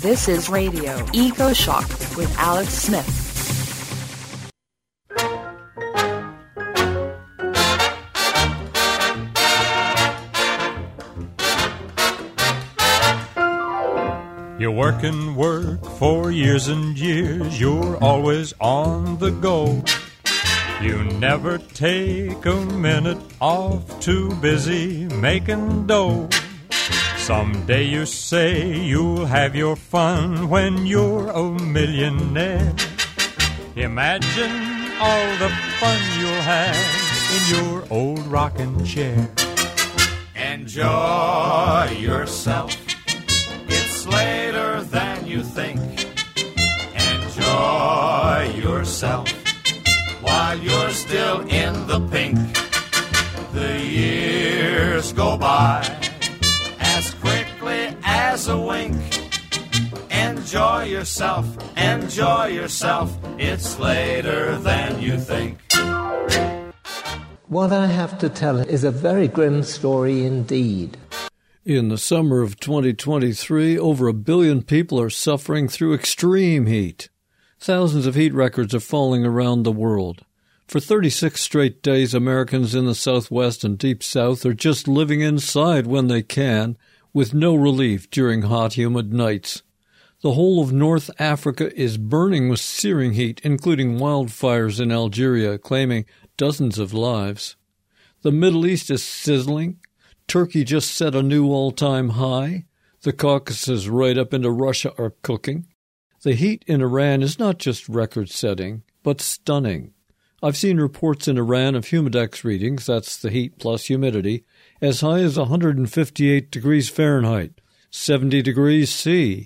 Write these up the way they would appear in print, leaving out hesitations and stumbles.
This is Radio Eco Shock with Alex Smith. You work and work for years and years, you're always on the go. You never take a minute off, too busy making dough. Someday you say you'll have your fun when you're a millionaire. Imagine all the fun you'll have in your old rocking chair. Enjoy yourself. It's later than you think. Enjoy yourself while you're still in the pink. The years go by as quickly as a wink. Enjoy yourself, enjoy yourself. It's later than you think. What I have to tell is a very grim story indeed. In the summer of 2023, over 1 billion people are suffering through extreme heat. Thousands of heat records are falling around the world. For 36 straight days, Americans in the Southwest and Deep South are just living inside when they can, with no relief during hot, humid nights. The whole of North Africa is burning with searing heat, including wildfires in Algeria, claiming dozens of lives. The Middle East is sizzling. Turkey just set a new all-time high. The Caucasus right up into Russia are cooking. The heat in Iran is not just record-setting, but stunning. I've seen reports in Iran of humidex readings, that's the heat plus humidity, as high as 158 degrees Fahrenheit, 70 degrees C.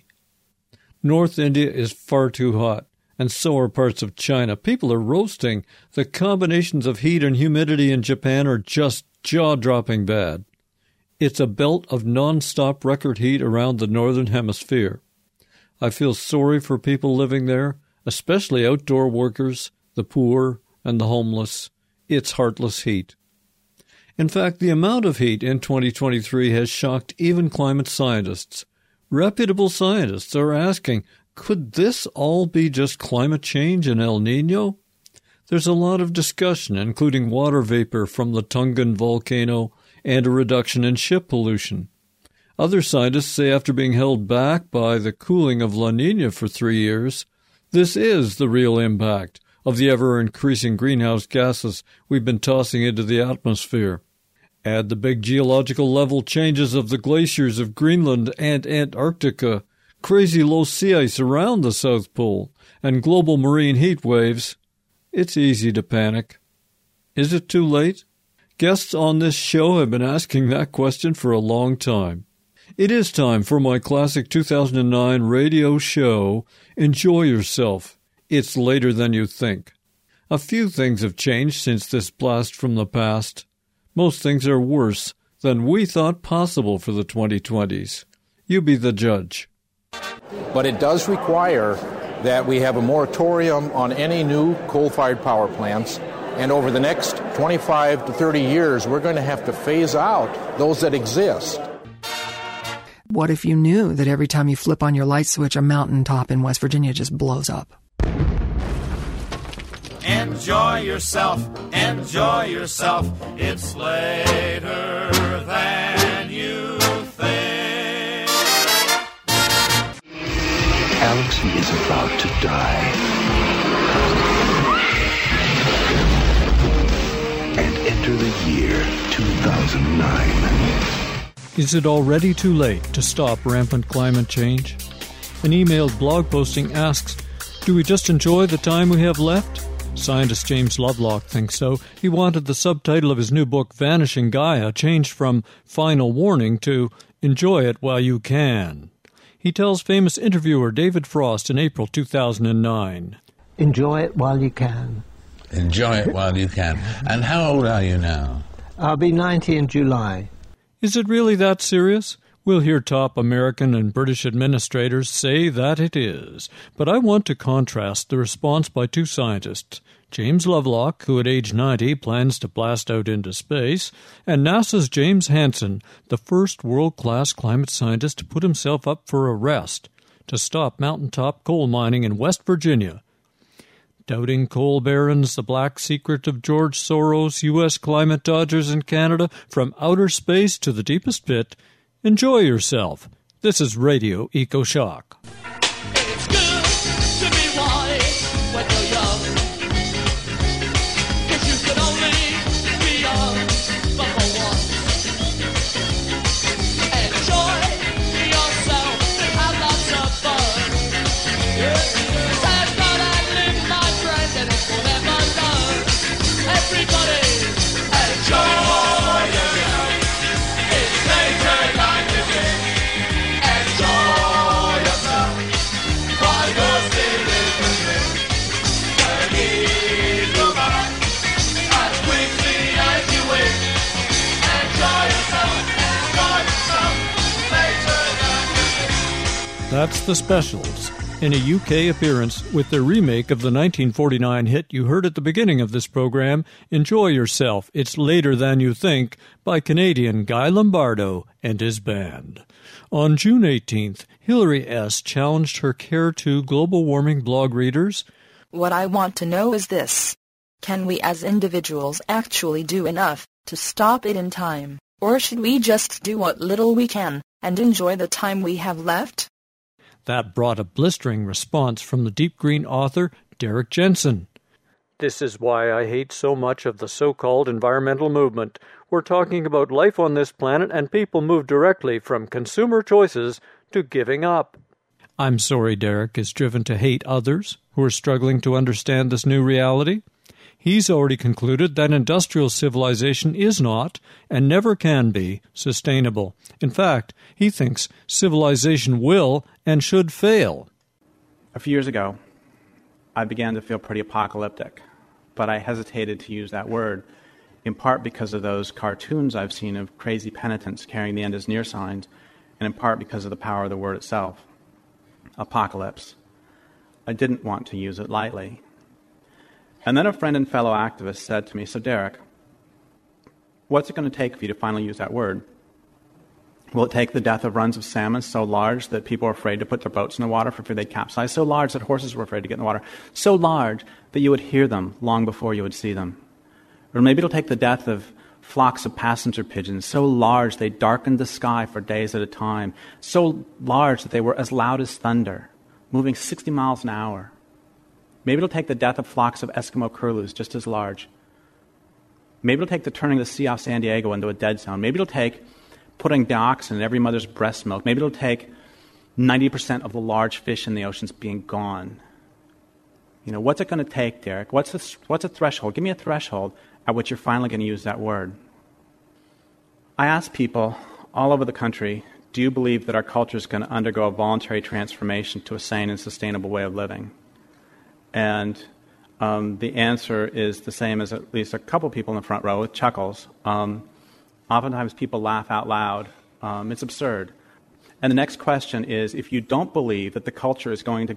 North India is far too hot, and so are parts of China. People are roasting. The combinations of heat and humidity in Japan are just jaw-dropping bad. It's a belt of non-stop record heat around the northern hemisphere. I feel sorry for people living there, especially outdoor workers, the poor, and the homeless. It's heartless heat. In fact, the amount of heat in 2023 has shocked even climate scientists. Reputable scientists are asking, could this all be just climate change and El Niño? There's a lot of discussion, including water vapor from the Tungan volcano and a reduction in ship pollution. Other scientists say after being held back by the cooling of La Niña for 3 years, this is the real impact of the ever-increasing greenhouse gases we've been tossing into the atmosphere. Add the big geological level changes of the glaciers of Greenland and Antarctica, crazy low sea ice around the South Pole, and global marine heat waves. It's easy to panic. Is it too late? Guests on this show have been asking that question for a long time. It is time for my classic 2009 radio show, Enjoy Yourself. It's later than you think. A few things have changed since this blast from the past. Most things are worse than we thought possible for the 2020s. You be the judge. But it does require that we have a moratorium on any new coal-fired power plants. And over the next 25 to 30 years, we're going to have to phase out those that exist. What if you knew that every time you flip on your light switch, a mountaintop in West Virginia just blows up? Enjoy yourself, enjoy yourself. It's later than you think. Alex is about to die. And enter the year 2009. Is it already too late to stop rampant climate change? An emailed blog posting asks, do we just enjoy the time we have left? Scientist James Lovelock thinks so. He wanted the subtitle of his new book, Vanishing Gaia, changed from Final Warning to Enjoy It While You Can. He tells famous interviewer David Frost in April 2009. Enjoy it while you can. Enjoy it while you can. And how old are you now? I'll be 90 in July. Is it really that serious? We'll hear top American and British administrators say that it is. But I want to contrast the response by two scientists, James Lovelock, who at age 90 plans to blast out into space, and NASA's James Hansen, the first world-class climate scientist to put himself up for arrest. to stop mountaintop coal mining in West Virginia. Doubting coal barons, the black secret of George Soros, U.S. climate dodgers in Canada, from outer space to the deepest pit. Enjoy yourself. This is Radio EcoShock. It's good to be wise when you're young, 'cause you can only be young for once. Enjoy yourself and have lots of fun. I've got to live, my friend, and it will never done. Everybody, enjoy yourself. It's nature like to be. Enjoy yourself while you're still living. Forgive your mind as quickly as you wish. Enjoy yourself later than you think. That's The Specials, in a UK appearance with their remake of the 1949 hit you heard at the beginning of this program, Enjoy Yourself, It's Later Than You Think, by Canadian Guy Lombardo and his band. On June 18th, Hillary S. challenged her Care2 global warming blog readers. What I want to know is this. Can we as individuals actually do enough to stop it in time, or should we just do what little we can and enjoy the time we have left? That brought a blistering response from the Deep Green author Derek Jensen. This is why I hate so much of the so-called environmental movement. We're talking about life on this planet, and people move directly from consumer choices to giving up. I'm sorry Derek is driven to hate others who are struggling to understand this new reality. He's already concluded that industrial civilization is not, and never can be, sustainable. In fact, he thinks civilization will and should fail. A few years ago, I began to feel pretty apocalyptic, but I hesitated to use that word, in part because of those cartoons I've seen of crazy penitents carrying the end is near signs, and in part because of the power of the word itself. Apocalypse. I didn't want to use it lightly. And then a friend and fellow activist said to me, so Derek, what's it going to take for you to finally use that word? Will it take the death of runs of salmon so large that people are afraid to put their boats in the water for fear they'd capsize? So large that horses were afraid to get in the water? So large that you would hear them long before you would see them? Or maybe it'll take the death of flocks of passenger pigeons so large they darkened the sky for days at a time, so large that they were as loud as thunder, moving 60 miles an hour. Maybe it'll take the death of flocks of Eskimo curlews just as large. Maybe it'll take the turning the sea off San Diego into a dead zone. Maybe it'll take putting dioxin in every mother's breast milk. Maybe it'll take 90% of the large fish in the oceans being gone. You know, what's it going to take, Derek? What's a threshold? Give me a threshold at which you're finally going to use that word. I ask people all over the country, do you believe that our culture is going to undergo a voluntary transformation to a sane and sustainable way of living? And the answer is the same as at least a couple people in the front row with chuckles. Oftentimes people laugh out loud. It's absurd. And the next question is, if you don't believe that the culture is going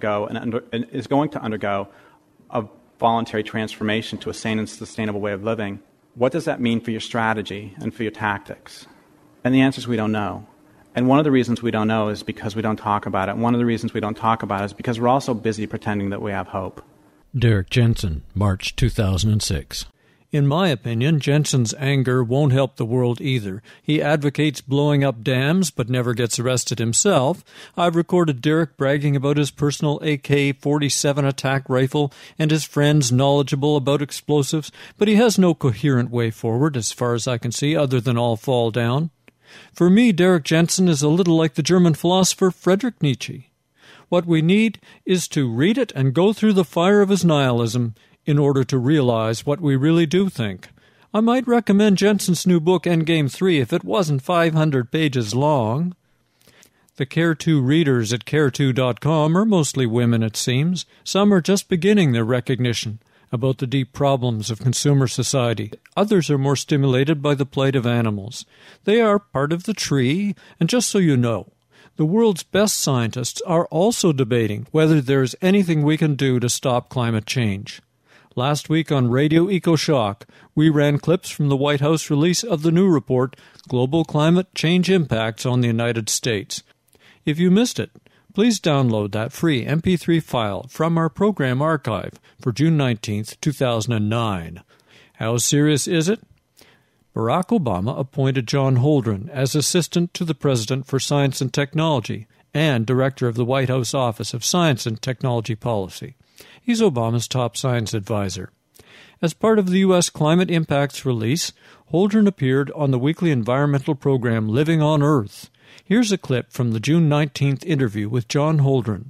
to undergo a voluntary transformation to a sane and sustainable way of living, what does that mean for your strategy and for your tactics? And the answer is we don't know. And one of the reasons we don't know is because we don't talk about it. And one of the reasons we don't talk about it is because we're all so busy pretending that we have hope. Derek Jensen, March 2006. In my opinion, Jensen's anger won't help the world either. He advocates blowing up dams, but never gets arrested himself. I've recorded Derek bragging about his personal AK-47 attack rifle and his friends knowledgeable about explosives, but he has no coherent way forward, as far as I can see, other than all fall down. For me, Derek Jensen is a little like the German philosopher Friedrich Nietzsche. What we need is to read it and go through the fire of his nihilism in order to realize what we really do think. I might recommend Jensen's new book, Endgame 3, if it wasn't 500 pages long. The Care2 readers at care2.com are mostly women, it seems. Some are just beginning their recognition about the deep problems of consumer society. Others are more stimulated by the plight of animals. They are part of the tree, and just so you know, the world's best scientists are also debating whether there is anything we can do to stop climate change. Last week on Radio EcoShock, we ran clips from the White House release of the new report, Global Climate Change Impacts on the United States. If you missed it, Please download that free MP3 file from our program archive for June 19th, 2009. How serious is it? Barack Obama appointed John Holdren as Assistant to the President for Science and Technology and Director of the White House Office of Science and Technology Policy. He's Obama's top science advisor. As part of the U.S. Climate Impacts release, Holdren appeared on the weekly environmental program Living on Earth. Here's a clip from the June 19th interview with John Holdren.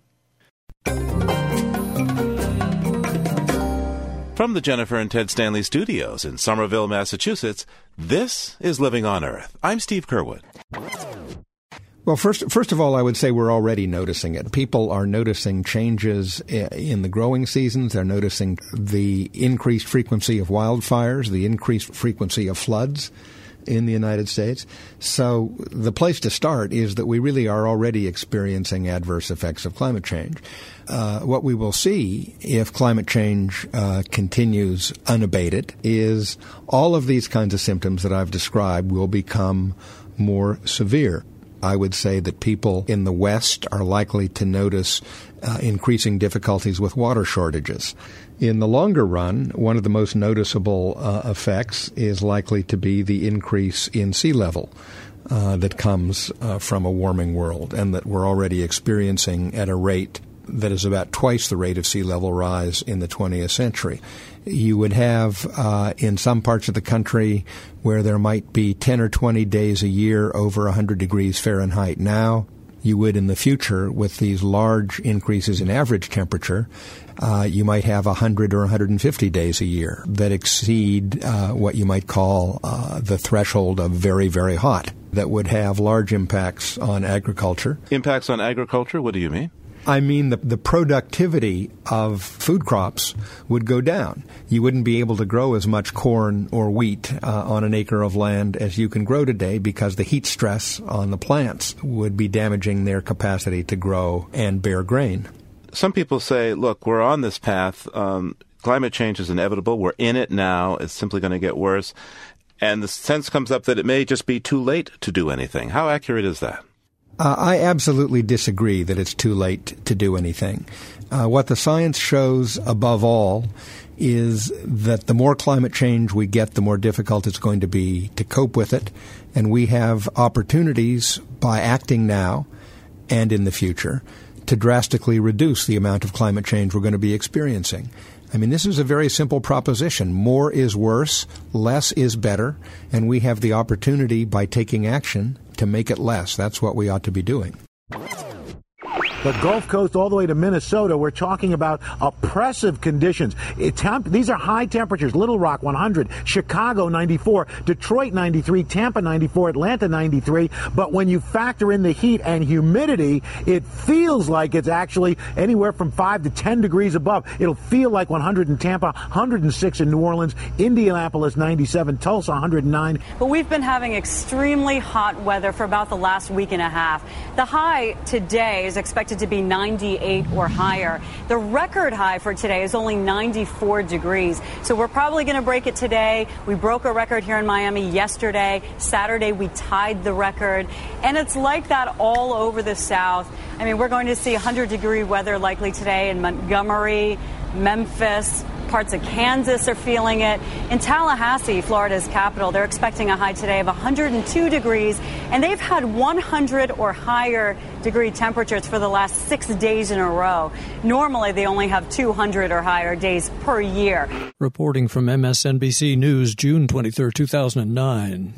From the Jennifer and Ted Stanley studios in Somerville, Massachusetts, this is Living on Earth. I'm Steve Curwood. Well, first of all, I would say we're already noticing it. People are noticing changes in the growing seasons. They're noticing the increased frequency of wildfires, the increased frequency of floods in the United States. So the place to start is that we really are already experiencing adverse effects of climate change. What we will see if climate change continues unabated is all of these kinds of symptoms that I've described will become more severe. I would say that people in the West are likely to notice increasing difficulties with water shortages. In the longer run, one of the most noticeable effects is likely to be the increase in sea level that comes from a warming world and that we're already experiencing at a rate that is about twice the rate of sea level rise in the 20th century. You would have, in some parts of the country, where there might be 10 or 20 days a year over 100 degrees Fahrenheit now. You would in the future, with these large increases in average temperature, you might have 100 or 150 days a year that exceed what you might call the threshold of very, very hot, that would have large impacts on agriculture. Impacts on agriculture? What do you mean? I mean, the productivity of food crops would go down. You wouldn't be able to grow as much corn or wheat on an acre of land as you can grow today because the heat stress on the plants would be damaging their capacity to grow and bear grain. Some people say, look, we're on this path. Climate change is inevitable. We're in it now. It's simply going to get worse. And the sense comes up that it may just be too late to do anything. How accurate is that? I absolutely disagree that it's too late to do anything. What the science shows above all is that the more climate change we get, the more difficult it's going to be to cope with it. And we have opportunities by acting now and in the future to drastically reduce the amount of climate change we're going to be experiencing. I mean, this is a very simple proposition. More is worse, less is better, and we have the opportunity by taking action to make it less. That's what we ought to be doing. The Gulf Coast all the way to Minnesota, we're talking about oppressive conditions. These are high temperatures. Little Rock 100, Chicago 94, Detroit 93, Tampa 94, Atlanta 93. But when you factor in the heat and humidity, it feels like it's actually anywhere from 5 to 10 degrees above. It'll feel like 100 in Tampa, 106 in New Orleans, Indianapolis 97, Tulsa 109. But we've been having extremely hot weather for about the last week and a half. The high today is expected to be 98 or higher. The record high for today is only 94 degrees. So we're probably going to break it today. We broke a record here in Miami yesterday. Saturday, we tied the record. And it's like that all over the South. I mean, we're going to see 100-degree weather likely today in Montgomery, Memphis. Parts of Kansas are feeling it. In Tallahassee, Florida's capital, they're expecting a high today of 102 degrees, and they've had 100 or higher degree temperatures for the last 6 days in a row. Normally, they only have 200 or higher days per year. Reporting from MSNBC News, June 23, 2009.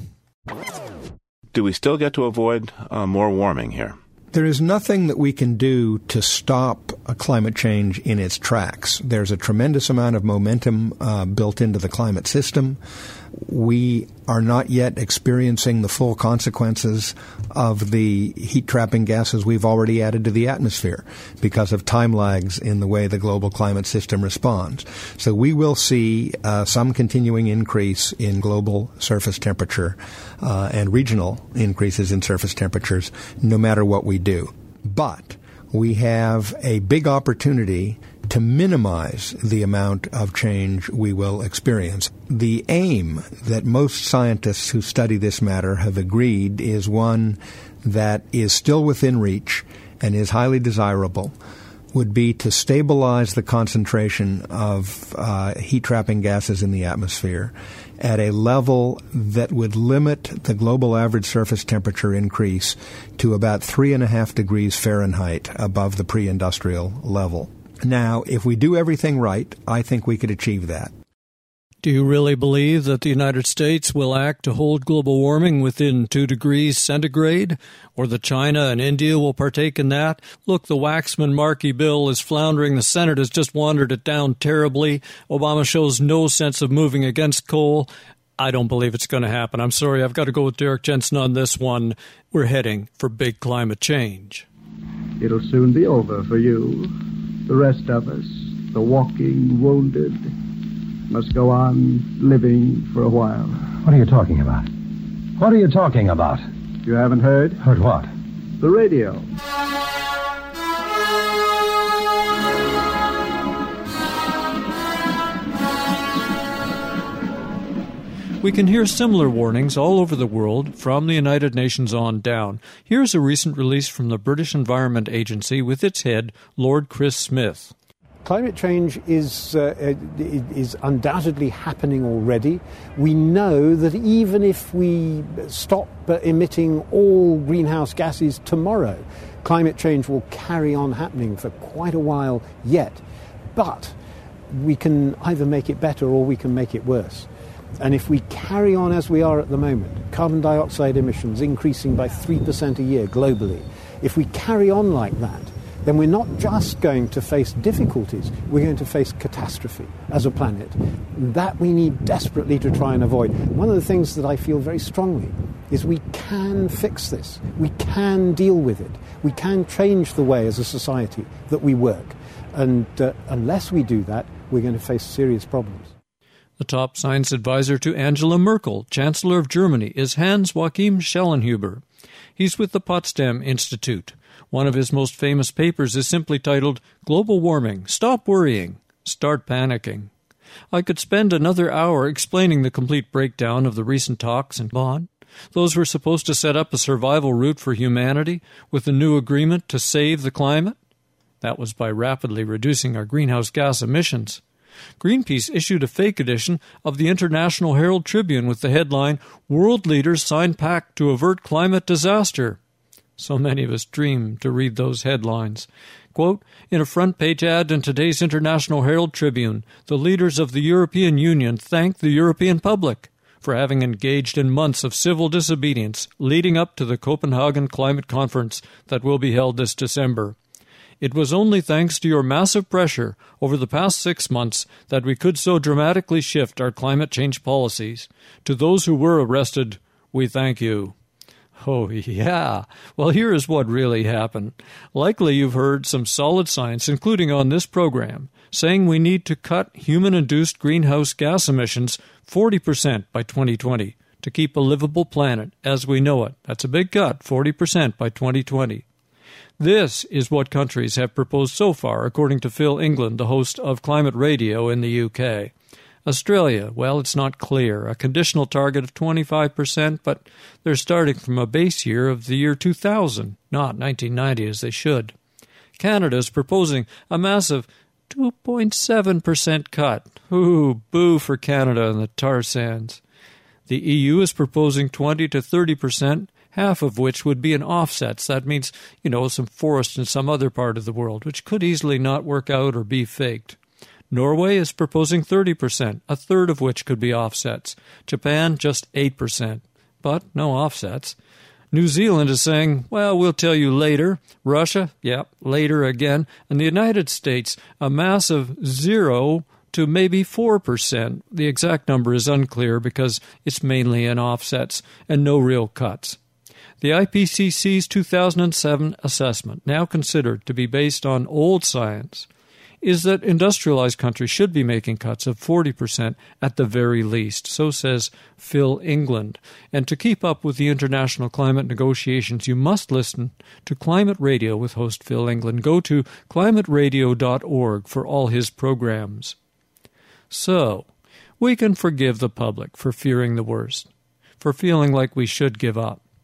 Do we still get to avoid more warming here? There is nothing that we can do to stop climate change in its tracks. There's a tremendous amount of momentum built into the climate system. We are not yet experiencing the full consequences of the heat-trapping gases we've already added to the atmosphere because of time lags in the way the global climate system responds. So we will see some continuing increase in global surface temperature and regional increases in surface temperatures no matter what we do. But we have a big opportunity to minimize the amount of change we will experience. The aim that most scientists who study this matter have agreed is one that is still within reach and is highly desirable, would be to stabilize the concentration of heat-trapping gases in the atmosphere at a level that would limit the global average surface temperature increase to about 3.5 degrees Fahrenheit above the pre-industrial level. Now, if we do everything right, I think we could achieve that. Do you really believe that the United States will act to hold global warming within 2 degrees centigrade, or that China and India will partake in that? Look, the Waxman-Markey bill is floundering. The Senate has just wandered it down terribly. Obama shows no sense of moving against coal. I don't believe it's going to happen. I'm sorry, I've got to go with Derek Jensen on this one. We're heading for big climate change. It'll soon be over for you. The rest of us, the walking wounded, must go on living for a while. What are you talking about? What are you talking about? You haven't heard? Heard what? The radio. We can hear similar warnings all over the world, from the United Nations on down. Here's a recent release from the British Environment Agency with its head, Lord Chris Smith. Climate change is undoubtedly happening already. We know that even if we stop emitting all greenhouse gases tomorrow, climate change will carry on happening for quite a while yet. But we can either make it better or we can make it worse. And if we carry on as we are at the moment, carbon dioxide emissions increasing by 3% a year globally, if we carry on like that, then we're not just going to face difficulties, we're going to face catastrophe as a planet. That we need desperately to try and avoid. One of the things that I feel very strongly is we can fix this. We can deal with it. We can change the way as a society that we work. And unless we do that, we're going to face serious problems. The top science advisor to Angela Merkel, Chancellor of Germany, is Hans-Joachim Schellenhuber. He's with the Potsdam Institute. One of his most famous papers is simply titled, Global Warming, Stop Worrying, Start Panicking. I could spend another hour explaining the complete breakdown of the recent talks in Bonn. Those were supposed to set up a survival route for humanity with a new agreement to save the climate. That was by rapidly reducing our greenhouse gas emissions. Greenpeace issued a fake edition of the International Herald Tribune with the headline, World Leaders Sign Pact to Avert Climate Disaster. So many of us dream to read those headlines. Quote, in a front-page ad in today's International Herald Tribune, the leaders of the European Union thank the European public for having engaged in months of civil disobedience leading up to the Copenhagen Climate Conference that will be held this December. It was only thanks to your massive pressure over the past 6 months that we could so dramatically shift our climate change policies. To those who were arrested, we thank you. Oh, yeah. Well, here is what really happened. Likely you've heard some solid science, including on this program, saying we need to cut human-induced greenhouse gas emissions 40% by 2020 to keep a livable planet as we know it. That's a big cut, 40% by 2020. This is what countries have proposed so far, according to Phil England, the host of Climate Radio in the UK. Australia, well, it's not clear. A conditional target of 25%, but they're starting from a base year of the year 2000, not 1990 as they should. Canada is proposing a massive 2.7% cut. Ooh, boo for Canada and the tar sands. The EU is proposing 20 to 30%, half of which would be in offsets. That means, some forest in some other part of the world, which could easily not work out or be faked. Norway is proposing 30%, a third of which could be offsets. Japan, just 8%, but no offsets. New Zealand is saying, well, we'll tell you later. Russia, later again. And the United States, a massive 0 to maybe 4%. The exact number is unclear because it's mainly in offsets and no real cuts. The IPCC's 2007 assessment, now considered to be based on old science, is that industrialized countries should be making cuts of 40% at the very least, so says Phil England. And to keep up with the international climate negotiations, you must listen to Climate Radio with host Phil England. Go to climateradio.org for all his programs. So, we can forgive the public for fearing the worst, for feeling like we should give up.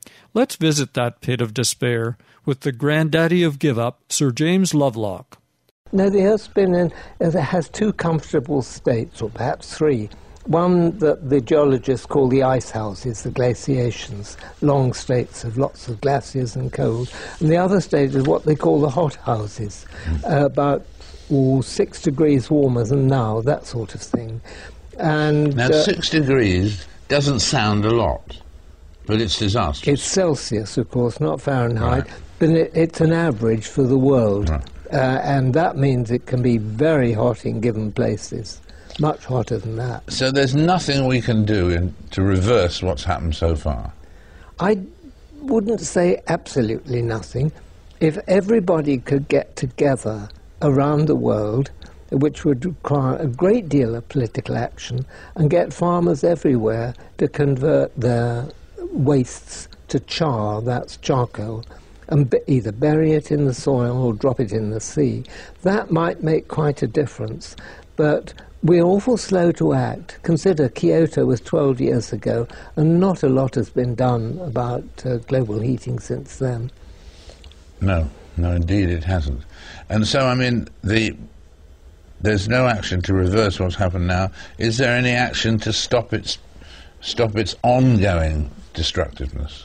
Let's visit that pit of despair with the granddaddy of give-up, Sir James Lovelock. No, the Earth's been in, it has two comfortable states, or perhaps three. One that the geologists call the ice houses, the glaciations, long states of lots of glaciers and cold. And the other state is what they call the hot houses, about 6 degrees warmer than now, that sort of thing. And now, 6 degrees doesn't sound a lot, but it's disastrous. It's Celsius, of course, not Fahrenheit, right. But it's an average for the world. Right. And that means it can be very hot in given places. Much hotter than that. So there's nothing we can do to reverse what's happened so far? I wouldn't say absolutely nothing. If everybody could get together around the world, which would require a great deal of political action, and get farmers everywhere to convert their wastes to char, that's charcoal, and either bury it in the soil or drop it in the sea, that might make quite a difference. But we're awful slow to act. Consider Kyoto was 12 years ago, and not a lot has been done about global heating since then. No, indeed it hasn't. And so, I mean, there's no action to reverse what's happened now. Is there any action to stop its ongoing destructiveness?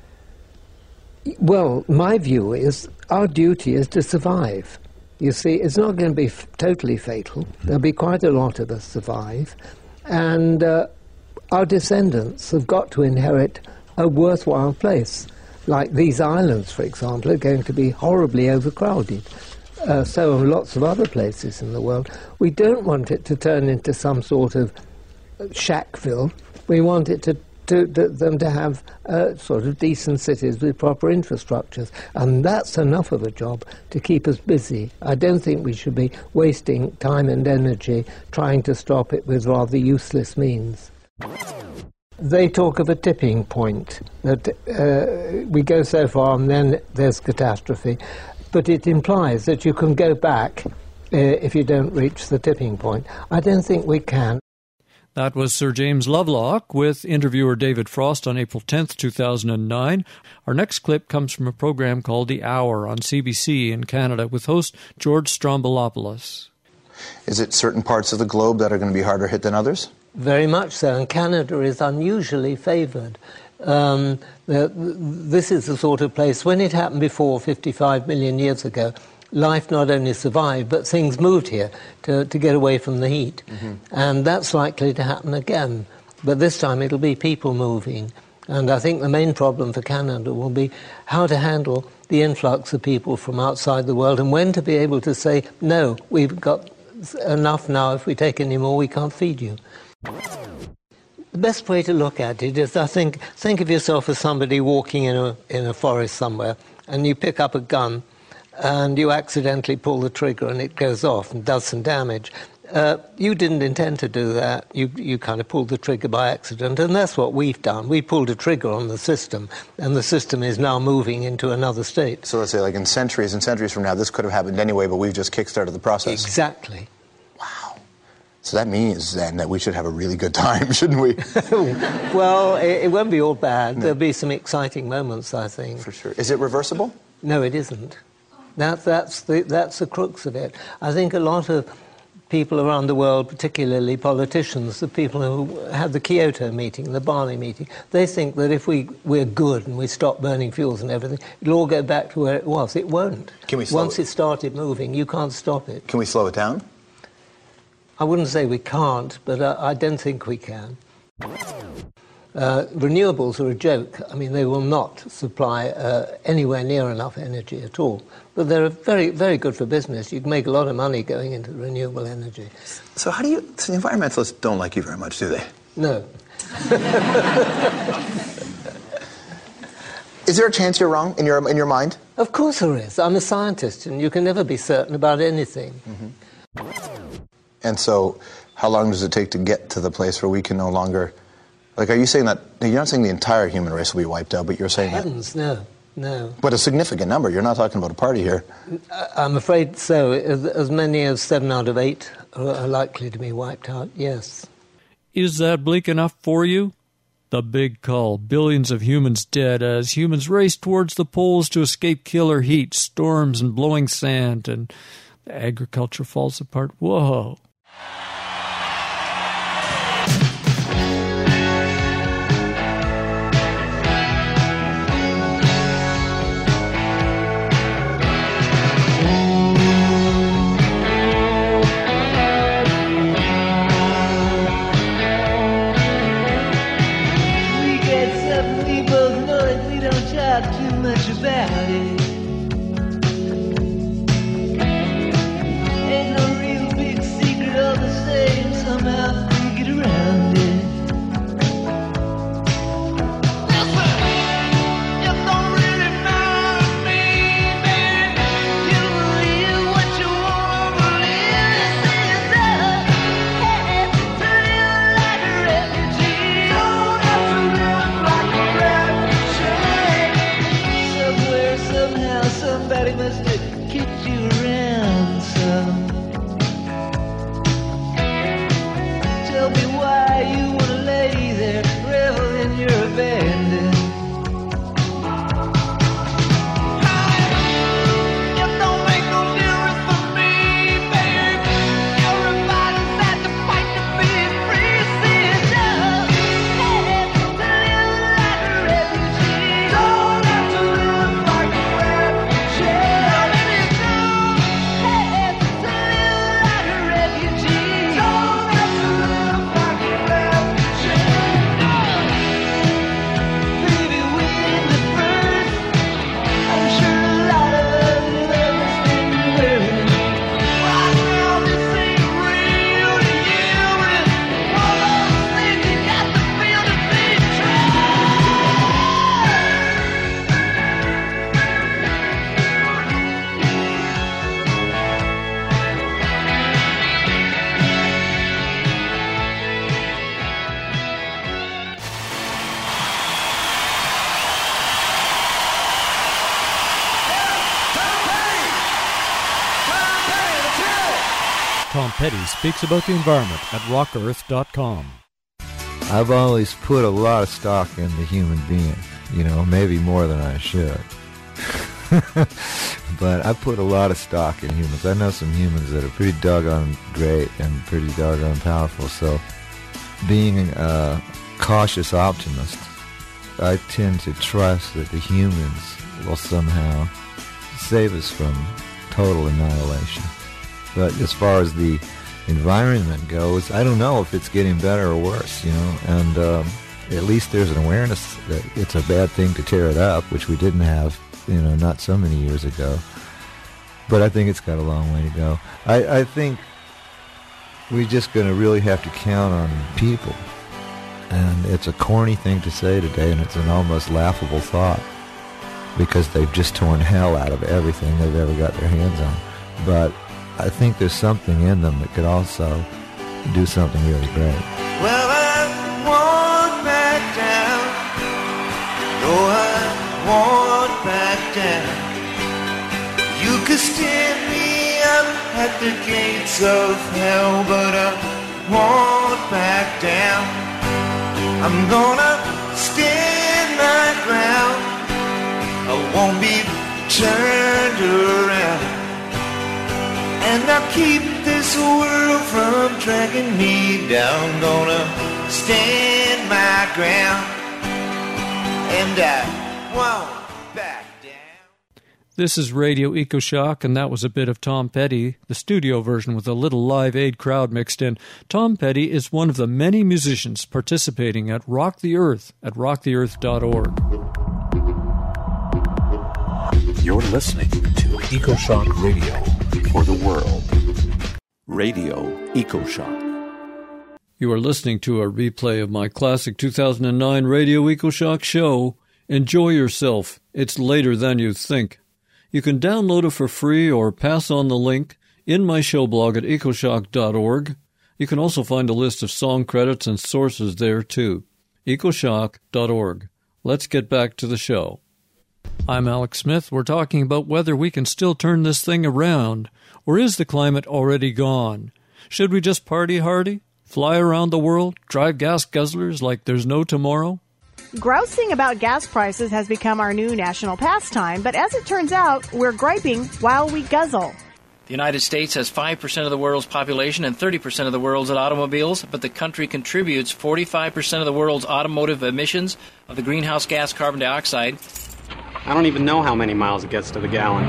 Well, my view is our duty is to survive. You see, it's not going to be totally fatal. There'll be quite a lot of us survive. And our descendants have got to inherit a worthwhile place. Like these islands, for example, are going to be horribly overcrowded. So are lots of other places in the world. We don't want it to turn into some sort of Shackville. We want it them to have sort of decent cities with proper infrastructures. And that's enough of a job to keep us busy. I don't think we should be wasting time and energy trying to stop it with rather useless means. They talk of a tipping point, that we go so far and then there's catastrophe. But it implies that you can go back if you don't reach the tipping point. I don't think we can. That was Sir James Lovelock with interviewer David Frost on April 10th, 2009. Our next clip comes from a program called The Hour on CBC in Canada with host George Stroumboulopoulos. Is it certain parts of the globe that are going to be harder hit than others? Very much so, and Canada is unusually favoured. This is the sort of place, when it happened before 55 million years ago, life not only survived, but things moved here to get away from the heat. Mm-hmm. And that's likely to happen again. But this time it'll be people moving. And I think the main problem for Canada will be how to handle the influx of people from outside the world and when to be able to say, no, we've got enough now. If we take any more, we can't feed you. The best way to look at it is, I think of yourself as somebody walking in a forest somewhere, and you pick up a gun, and you accidentally pull the trigger and it goes off and does some damage. You didn't intend to do that. You kind of pulled the trigger by accident, and that's what we've done. We pulled a trigger on the system, and the system is now moving into another state. So let's say, like in centuries and centuries from now, this could have happened anyway, but we've just kick-started the process. Exactly. Wow. So that means, then, that we should have a really good time, shouldn't we? Well, it won't be all bad. No. There'll be some exciting moments, I think. For sure. Is it reversible? No, it isn't. That's the crux of it. I think a lot of people around the world, particularly politicians, the people who had the Kyoto meeting, the Bali meeting, they think that if we're good and we stop burning fuels and everything, it'll all go back to where it was. It won't. Can we slow Once it started moving, you can't stop it. Can we slow it down? I wouldn't say we can't, but I don't think we can. Renewables are a joke. I mean, they will not supply anywhere near enough energy at all. But they're very, very good for business. You can make a lot of money going into renewable energy. So so the environmentalists don't like you very much, do they? No. Is there a chance you're wrong in your mind? Of course there is. I'm a scientist, and you can never be certain about anything. Mm-hmm. And so how long does it take to get to the place where we can no longer... Like, are you saying that... You're not saying the entire human race will be wiped out, but you're saying Heavens, no. But a significant number. You're not talking about a party here. I'm afraid so. As many as 7 out of 8 are likely to be wiped out, yes. Is that bleak enough for you? The big call, billions of humans dead as humans race towards the poles to escape killer heat, storms and blowing sand, and agriculture falls apart. Whoa. About it. Ain't no real big secret, all the same, somehow we get around it. Listen, you don't really matter to me, man. You believe what you want to believe. This is head to live like a refugee. Don't have to live like a refugee. Somehow somebody must have kicked you around some. Tell me why you want to lay there, revel in your abandon. It don't make no difference for me, babe. Everybody's had to fight to be free. See it now. Had to live like a refugee. Don't have to live like a Tom Petty speaks about the environment at rockearth.com. I've always put a lot of stock in the human being, maybe more than I should. But I put a lot of stock in humans. I know some humans that are pretty doggone great and pretty doggone powerful, so being a cautious optimist, I tend to trust that the humans will somehow save us from total annihilation. But as far as the environment goes, I don't know if it's getting better or worse, and at least there's an awareness that it's a bad thing to tear it up, which we didn't have, not so many years ago. But I think it's got a long way to go. I think we're just going to really have to count on people. And it's a corny thing to say today, and it's an almost laughable thought, because they've just torn hell out of everything they've ever got their hands on. But I think there's something in them that could also do something really great. Well, I won't back down. No, I won't back down. You could stand me up at the gates of hell, but I won't back down. I'm gonna stand my ground. I won't be turned around. And I'll keep this world from dragging me down. Gonna stand my ground, and I won't back down. This is Radio EcoShock, and that was a bit of Tom Petty, the studio version with a little Live Aid crowd mixed in. Tom Petty is one of the many musicians participating at Rock the Earth at rocktheearth.org. You're listening to EcoShock Radio for the world. Radio EcoShock. You are listening to a replay of my classic 2009 Radio EcoShock show. Enjoy yourself. It's later than you think. You can download it for free or pass on the link in my show blog at ecoshock.org. You can also find a list of song credits and sources there too. ecoshock.org. Let's get back to the show. I'm Alex Smith. We're talking about whether we can still turn this thing around, or is the climate already gone? Should we just party hardy, fly around the world, drive gas guzzlers like there's no tomorrow? Grousing about gas prices has become our new national pastime, but as it turns out, we're griping while we guzzle. The United States has 5% of the world's population and 30% of the world's automobiles, but the country contributes 45% of the world's automotive emissions of the greenhouse gas carbon dioxide. I don't even know how many miles it gets to the gallon.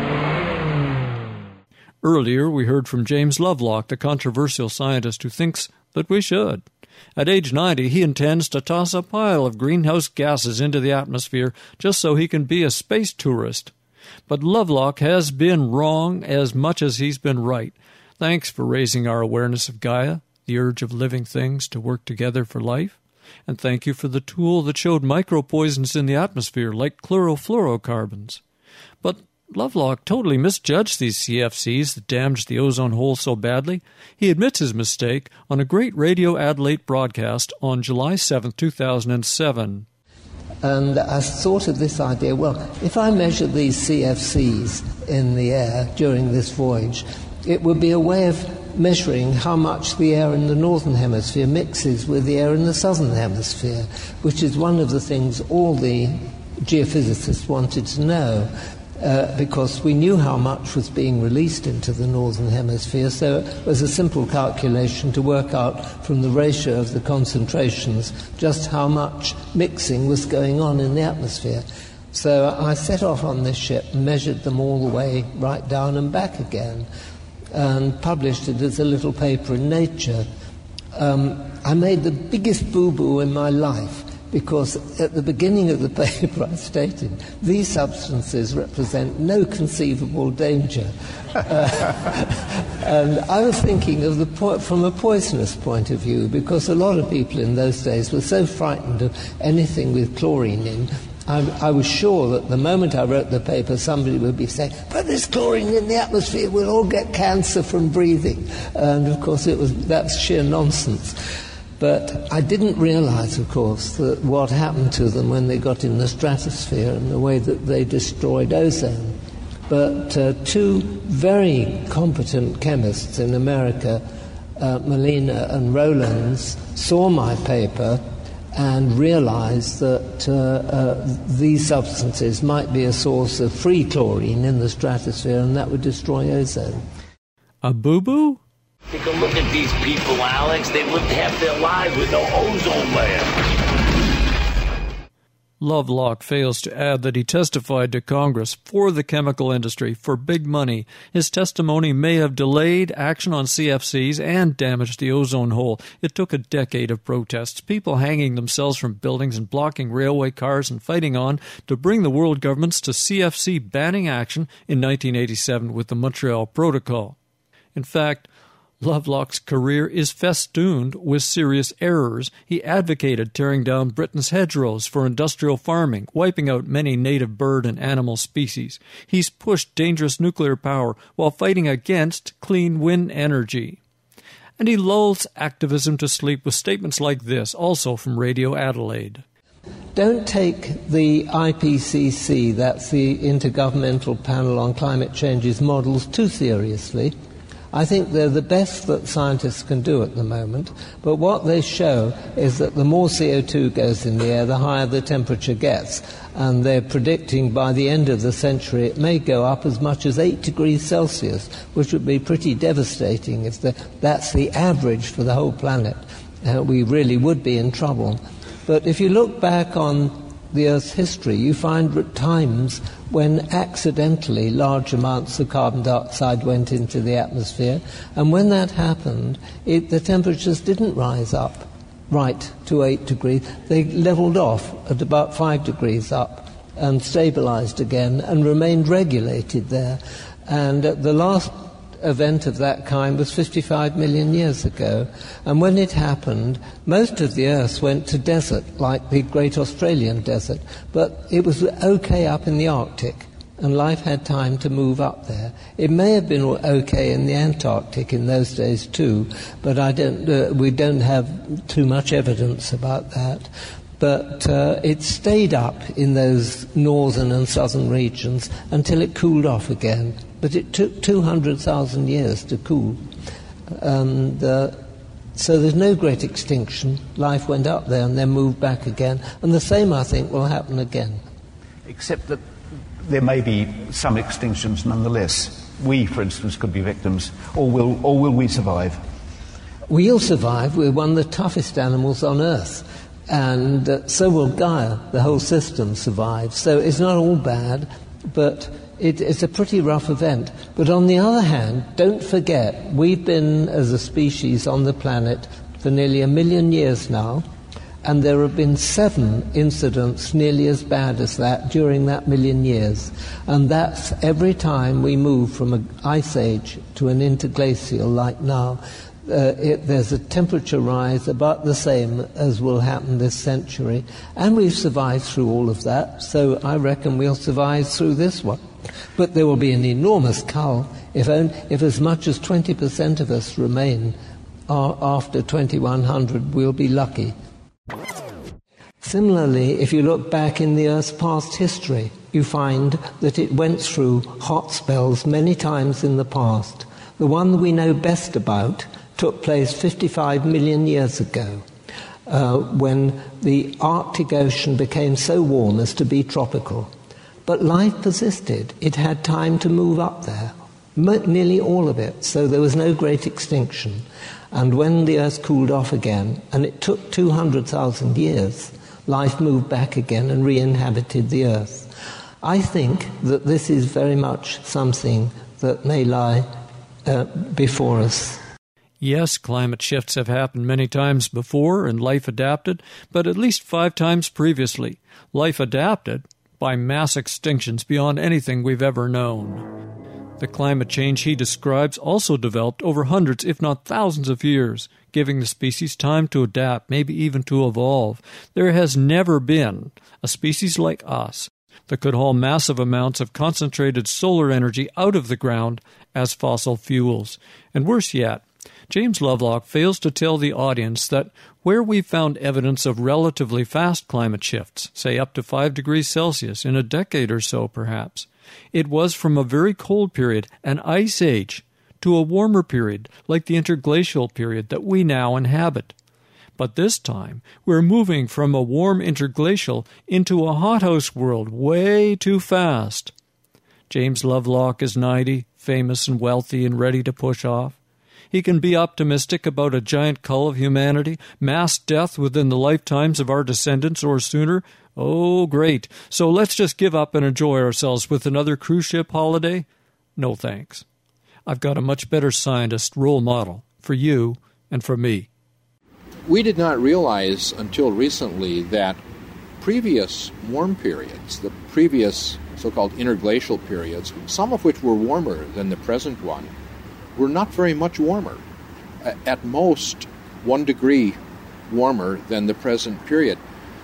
Earlier, we heard from James Lovelock, the controversial scientist who thinks that we should. At age 90, he intends to toss a pile of greenhouse gases into the atmosphere just so he can be a space tourist. But Lovelock has been wrong as much as he's been right. Thanks for raising our awareness of Gaia, the urge of living things to work together for life. And thank you for the tool that showed micropoisons in the atmosphere like chlorofluorocarbons. But Lovelock totally misjudged these CFCs that damaged the ozone hole so badly. He admits his mistake on a great Radio Adelaide broadcast on July 7, 2007. And I thought of this idea, well, if I measure these CFCs in the air during this voyage, it would be a way of measuring how much the air in the northern hemisphere mixes with the air in the southern hemisphere, which is one of the things all the geophysicists wanted to know. Because we knew how much was being released into the northern hemisphere, so it was a simple calculation to work out from the ratio of the concentrations just how much mixing was going on in the atmosphere. So I set off on this ship and measured them all the way right down and back again and published it as a little paper in Nature. I made the biggest boo-boo in my life, because at the beginning of the paper I stated, these substances represent no conceivable danger. And I was thinking of from a poisonous point of view, because a lot of people in those days were so frightened of anything with chlorine in. I was sure that the moment I wrote the paper, somebody would be saying, "Put this chlorine in the atmosphere, we'll all get cancer from breathing." And of course that's sheer nonsense. But I didn't realize, of course, that what happened to them when they got in the stratosphere and the way that they destroyed ozone. But two very competent chemists in America, Molina and Rowlands, saw my paper and realized that these substances might be a source of free chlorine in the stratosphere, and that would destroy ozone. A boo-boo? Take a look at these people, Alex. They've lived half their lives with no ozone layer. Lovelock fails to add that he testified to Congress for the chemical industry for big money. His testimony may have delayed action on CFCs and damaged the ozone hole. It took a decade of protests, people hanging themselves from buildings and blocking railway cars and fighting on to bring the world governments to CFC banning action in 1987 with the Montreal Protocol. In fact, Lovelock's career is festooned with serious errors. He advocated tearing down Britain's hedgerows for industrial farming, wiping out many native bird and animal species. He's pushed dangerous nuclear power while fighting against clean wind energy. And he lulls activism to sleep with statements like this, also from Radio Adelaide. Don't take the IPCC, that's the Intergovernmental Panel on Climate Change's models, too seriously. I think they're the best that scientists can do at the moment, but what they show is that the more CO2 goes in the air, the higher the temperature gets. And they're predicting by the end of the century it may go up as much as 8 degrees Celsius, which would be pretty devastating if that's the average for the whole planet. We really would be in trouble. But if you look back on the Earth's history, you find times when accidentally large amounts of carbon dioxide went into the atmosphere, and when that happened, the temperatures didn't rise up right to 8 degrees. They leveled off at about 5 degrees up and stabilized again and remained regulated there. And the last event of that kind was 55 million years ago. And when it happened, most of the Earth went to desert, like the Great Australian Desert. But it was okay up in the Arctic, and life had time to move up there. It may have been okay in the Antarctic in those days too, but we don't have too much evidence about that. But it stayed up in those northern and southern regions until it cooled off again. But it took 200,000 years to cool. And So there's no great extinction. Life went up there and then moved back again. And the same, I think, will happen again. Except that there may be some extinctions nonetheless. We, for instance, could be victims, or will we survive? We'll survive. We're one of the toughest animals on Earth. And so will Gaia. The whole system survives. So it's not all bad, but it's a pretty rough event. But on the other hand, don't forget, we've been, as a species, on the planet for nearly 1 million years now, and there have been 7 incidents nearly as bad as that during that 1 million years. And that's every time we move from an ice age to an interglacial like now. There's a temperature rise about the same as will happen this century, and we've survived through all of that, so I reckon we'll survive through this one. But there will be an enormous cull if as much as 20% of us remain after 2100. We'll be lucky. Similarly, if you look back in the Earth's past history, you find that it went through hot spells many times in the past. The one we know best about took place 55 million years ago, when the Arctic Ocean became so warm as to be tropical. But life persisted. It had time to move up there, nearly all of it, so there was no great extinction. And when the Earth cooled off again, and it took 200,000 years, life moved back again and re-inhabited the Earth. I think that this is very much something that may lie before us. Yes, climate shifts have happened many times before and life adapted, but at least 5 times previously. Life adapted by mass extinctions beyond anything we've ever known. The climate change he describes also developed over hundreds, if not thousands of years, giving the species time to adapt, maybe even to evolve. There has never been a species like us that could haul massive amounts of concentrated solar energy out of the ground as fossil fuels. And worse yet, James Lovelock fails to tell the audience that where we found evidence of relatively fast climate shifts, say up to 5 degrees Celsius in a decade or so perhaps, it was from a very cold period, an ice age, to a warmer period like the interglacial period that we now inhabit. But this time, we're moving from a warm interglacial into a hothouse world way too fast. James Lovelock is 90, famous and wealthy and ready to push off. He can be optimistic about a giant cull of humanity, mass death within the lifetimes of our descendants or sooner. Oh, great. So let's just give up and enjoy ourselves with another cruise ship holiday? No thanks. I've got a much better scientist role model for you and for me. We did not realize until recently that previous warm periods, the previous so-called interglacial periods, some of which were warmer than the present one, were not very much warmer. At most, 1 degree warmer than the present period.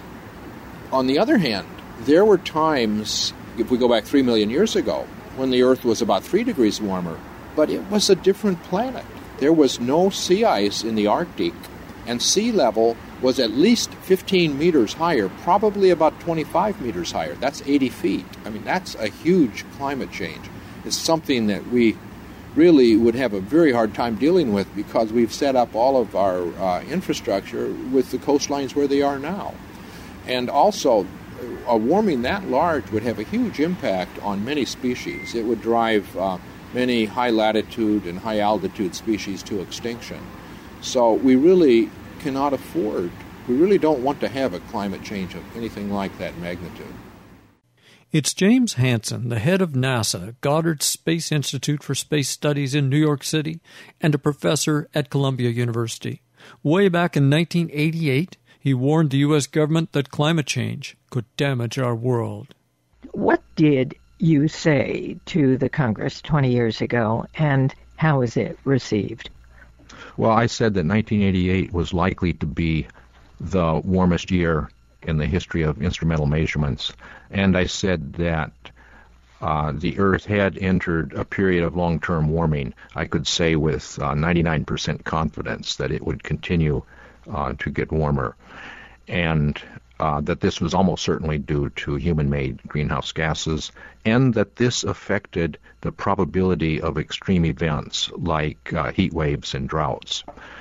On the other hand, there were times, if we go back 3 million years ago, when the Earth was about 3 degrees warmer, but it was a different planet. There was no sea ice in the Arctic, and sea level was at least 15 meters higher, probably about 25 meters higher. That's 80 feet. I mean, that's a huge climate change. It's something that we really would have a very hard time dealing with because we've set up all of our infrastructure with the coastlines where they are now. And also, a warming that large would have a huge impact on many species. It would drive many high-latitude and high-altitude species to extinction. So we really cannot afford, we really don't want to have a climate change of anything like that magnitude. It's James Hansen, the head of NASA, Goddard Space Institute for Space Studies in New York City, and a professor at Columbia University. Way back in 1988, he warned the U.S. government that climate change could damage our world. What did you say to the Congress 20 years ago, and how was it received? Well, I said that 1988 was likely to be the warmest year in the history of instrumental measurements, and I said that the Earth had entered a period of long-term warming. I could say with 99% confidence that it would continue to get warmer, and that this was almost certainly due to human-made greenhouse gases, and that this affected the probability of extreme events like heat waves and droughts.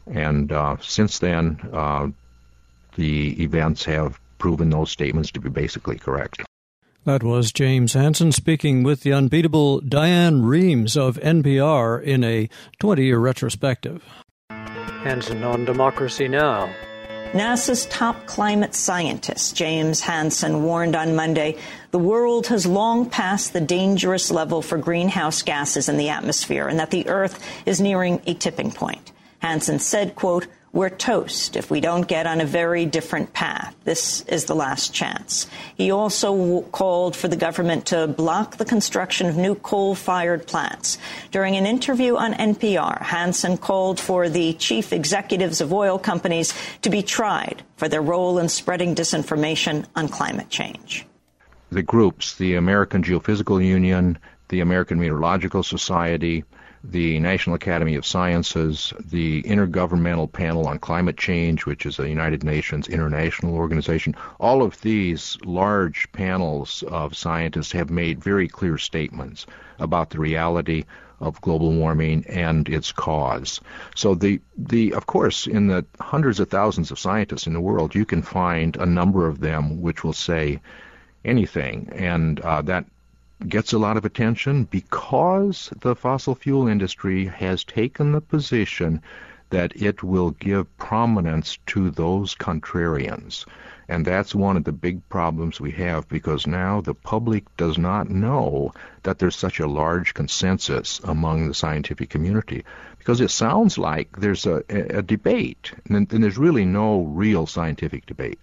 And since then, the events have proven those statements to be basically correct. That was James Hansen speaking with the unbeatable Diane Reeves of NPR in a 20-year retrospective. Hansen on Democracy Now! NASA's top climate scientist, James Hansen, warned on Monday the world has long passed the dangerous level for greenhouse gases in the atmosphere and that the Earth is nearing a tipping point. Hansen said, quote, "We're toast if we don't get on a very different path. This is the last chance." He also called for the government to block the construction of new coal-fired plants. During an interview on NPR, Hansen called for the chief executives of oil companies to be tried for their role in spreading disinformation on climate change. The groups, the American Geophysical Union, the American Meteorological Society, the National Academy of Sciences, the Intergovernmental Panel on Climate Change, which is a United Nations international organization, all of these large panels of scientists have made very clear statements about the reality of global warming and its cause. So of course, in the hundreds of thousands of scientists in the world, you can find a number of them which will say anything, and that gets a lot of attention because the fossil fuel industry has taken the position that it will give prominence to those contrarians. And that's one of the big problems we have, because now the public does not know that there's such a large consensus among the scientific community, because it sounds like there's a debate, and there's really no real scientific debate.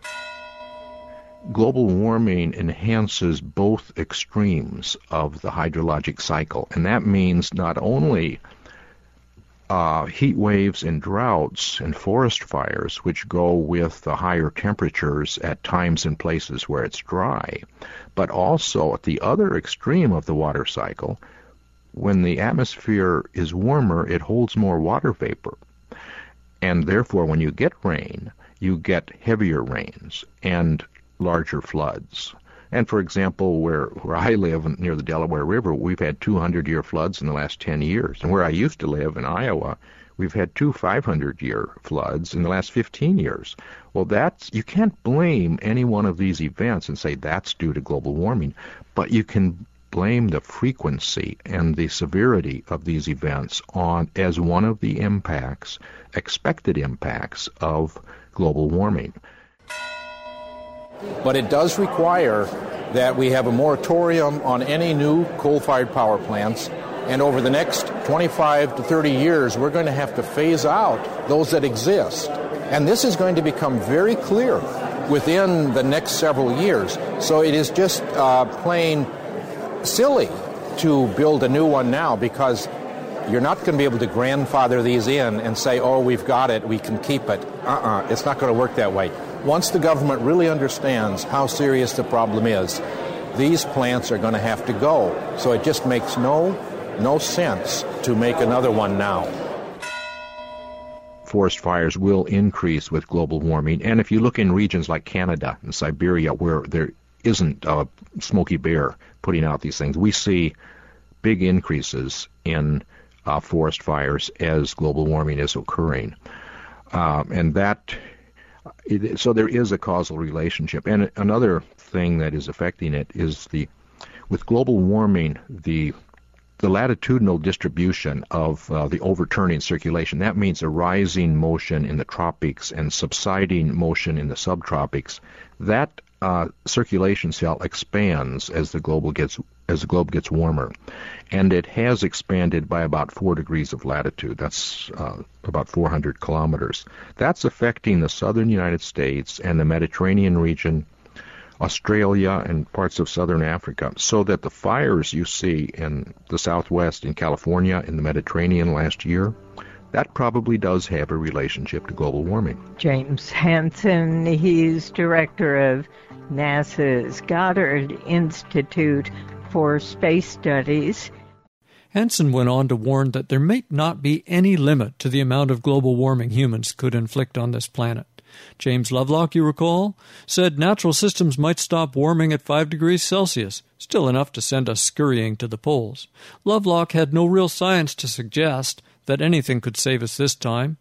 Global warming enhances both extremes of the hydrologic cycle, and that means not only heat waves and droughts and forest fires, which go with the higher temperatures at times and places where it's dry, but also at the other extreme of the water cycle, when the atmosphere is warmer, it holds more water vapor. And therefore, when you get rain, you get heavier rains and larger floods. And for example, where I live near the Delaware River, we've had 200-year floods in the last 10 years. And where I used to live in Iowa, we've had 2 500-year floods in the last 15 years. Well, you can't blame any one of these events and say that's due to global warming, but you can blame the frequency and the severity of these events as one of the expected impacts of global warming. But it does require that we have a moratorium on any new coal-fired power plants, and over the next 25 to 30 years, we're going to have to phase out those that exist. And this is going to become very clear within the next several years. So it is just plain silly to build a new one now, because you're not going to be able to grandfather these in and say, oh, we've got it, we can keep it. It's not going to work that way. Once the government really understands how serious the problem is, these plants are going to have to go. So it just makes no sense to make another one now. Forest fires will increase with global warming. And if you look in regions like Canada and Siberia, where there isn't a Smokey Bear putting out these things, we see big increases in forest fires as global warming is occurring. So there is a causal relationship. And another thing that is affecting it is with global warming, the latitudinal distribution of the overturning circulation. That means a rising motion in the tropics and subsiding motion in the subtropics. That circulation cell expands as the globe gets warmer, and it has expanded by about 4 degrees of latitude. That's about 400 kilometers. That's affecting the southern United States and the Mediterranean region, Australia, and parts of southern Africa, so that the fires you see in the Southwest, in California, in the Mediterranean last year, that probably does have a relationship to global warming. James Hansen, he's director of NASA's Goddard Institute for Space Studies. Hansen went on to warn that there may not be any limit to the amount of global warming humans could inflict on this planet. James Lovelock, you recall, said natural systems might stop warming at 5 degrees Celsius, still enough to send us scurrying to the poles. Lovelock had no real science to suggest that anything could save us this time.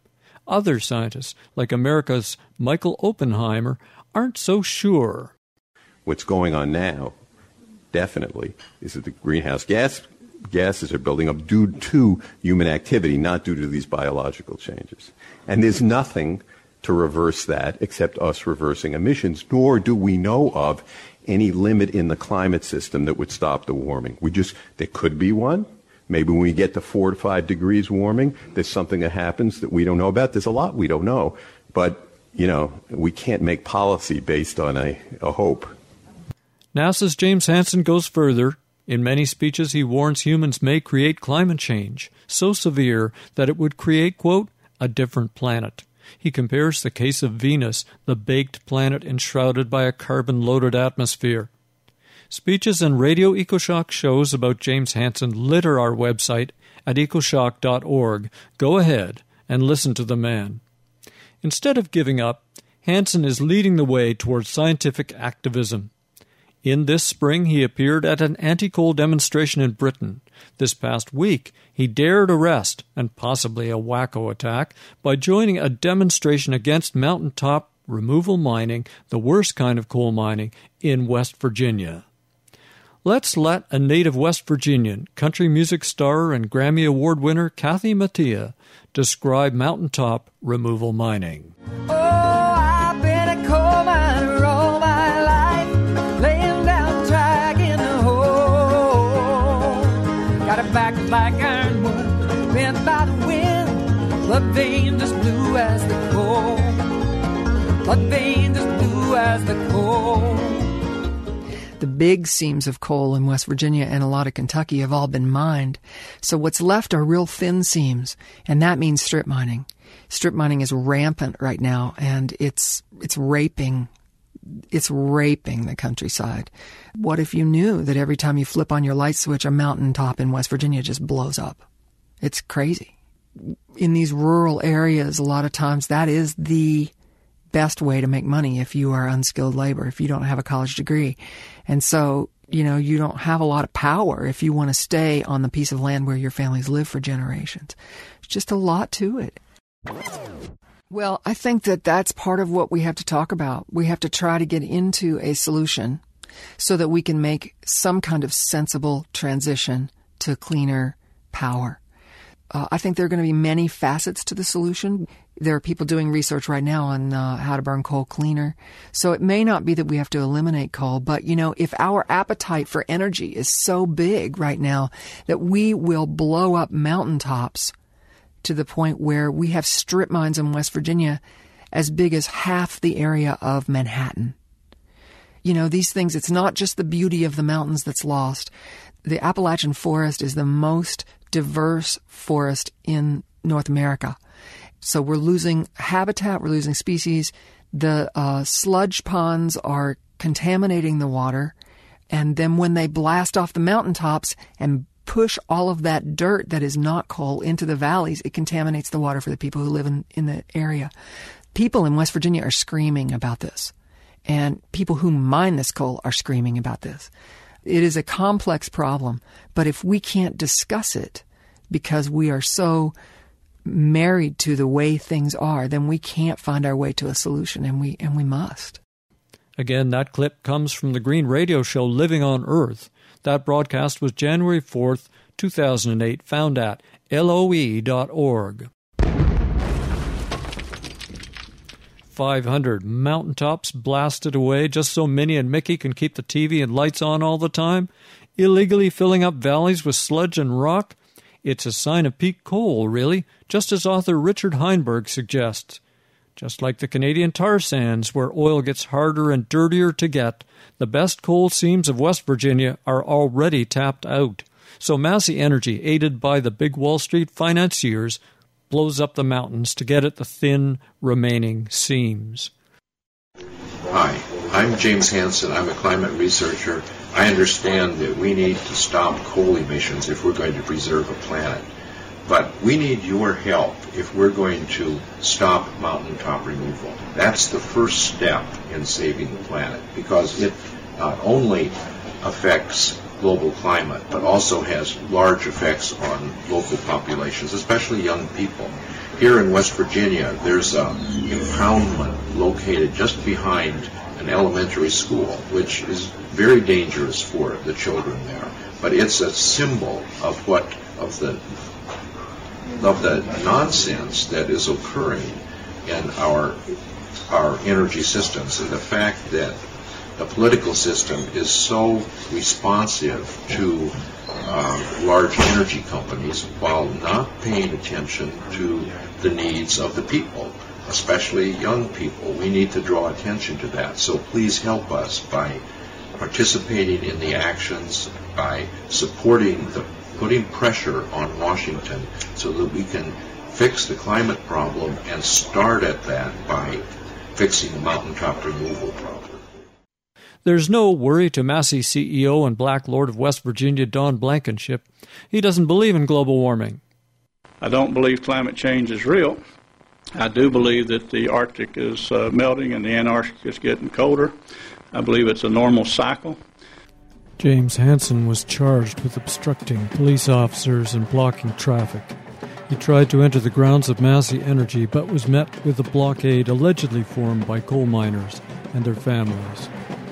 other scientists, like America's Michael Oppenheimer, aren't so sure. What's going on now, definitely, is that the greenhouse gases are building up due to human activity, not due to these biological changes. And there's nothing to reverse that except us reversing emissions, nor do we know of any limit in the climate system that would stop the warming. There could be one. Maybe when we get to 4 to 5 degrees warming, there's something that happens that we don't know about. There's a lot we don't know. But, we can't make policy based on a hope. NASA's James Hansen goes further. In many speeches, he warns humans may create climate change so severe that it would create, quote, a different planet. He compares the case of Venus, the baked planet enshrouded by a carbon-loaded atmosphere. Speeches and Radio EcoShock shows about James Hansen litter our website at ecoshock.org. Go ahead and listen to the man. Instead of giving up, Hansen is leading the way towards scientific activism. In this spring, he appeared at an anti-coal demonstration in Britain. This past week, he dared arrest, and possibly a wacko attack, by joining a demonstration against mountaintop removal mining, the worst kind of coal mining, in West Virginia. Let's let a native West Virginian, country music star and Grammy Award winner Kathy Mattea describe mountaintop removal mining. Oh, I've been a coal miner all my life, laying down track in the hole. Got a back like ironwood, bent by the wind, blood veins as blue as the coal. Blood veins as blue as the coal. The big seams of coal in West Virginia and a lot of Kentucky have all been mined. So what's left are real thin seams, and that means strip mining. Strip mining is rampant right now, and it's raping the countryside. What if you knew that every time you flip on your light switch, a mountaintop in West Virginia just blows up? It's crazy. In these rural areas, a lot of times that is the best way to make money if you are unskilled labor, if you don't have a college degree. And so, you don't have a lot of power if you want to stay on the piece of land where your families live for generations. It's just a lot to it. Well, I think that that's part of what we have to talk about. We have to try to get into a solution so that we can make some kind of sensible transition to cleaner power. I think there are going to be many facets to the solution. There are people doing research right now on how to burn coal cleaner. So it may not be that we have to eliminate coal, but, if our appetite for energy is so big right now that we will blow up mountaintops to the point where we have strip mines in West Virginia as big as half the area of Manhattan. These things, it's not just the beauty of the mountains that's lost. The Appalachian forest is the most diverse forest in North America. So we're losing habitat, we're losing species. The sludge ponds are contaminating the water. And then when they blast off the mountaintops and push all of that dirt that is not coal into the valleys, it contaminates the water for the people who live in the area. People in West Virginia are screaming about this. And people who mine this coal are screaming about this. It is a complex problem, but if we can't discuss it because we are so married to the way things are, then we can't find our way to a solution, and we must. Again, that clip comes from the Green Radio show Living on Earth. That broadcast was January 4th, 2008, found at LOE.org. 500 mountaintops blasted away just so Minnie and Mickey can keep the TV and lights on all the time, illegally filling up valleys with sludge and rock. It's a sign of peak coal, really, just as author Richard Heinberg suggests. Just like the Canadian tar sands, where oil gets harder and dirtier to get, the best coal seams of West Virginia are already tapped out. So Massey Energy, aided by the big Wall Street financiers, blows up the mountains to get at the thin remaining seams. Hi, I'm James Hansen. I'm a climate researcher. I understand that we need to stop coal emissions if we're going to preserve a planet. But we need your help if we're going to stop mountaintop removal. That's the first step in saving the planet, because it not only affects global climate, but also has large effects on local populations, especially young people. here in West Virginia, there's a impoundment located just behind an elementary school, which is very dangerous for the children there. But it's a symbol of the nonsense that is occurring in our energy systems, and the fact that the political system is so responsive to large energy companies while not paying attention to the needs of the people, especially young people. We need to draw attention to that. So please help us by participating in the actions, by putting pressure on Washington so that we can fix the climate problem and start at that by fixing the mountaintop removal problem. There's no worry to Massey CEO and Black Lord of West Virginia, Don Blankenship. He doesn't believe in global warming. I don't believe climate change is real. I do believe that the Arctic is melting and the Antarctic is getting colder. I believe it's a normal cycle. James Hansen was charged with obstructing police officers and blocking traffic. He tried to enter the grounds of Massey Energy, but was met with a blockade allegedly formed by coal miners and their families.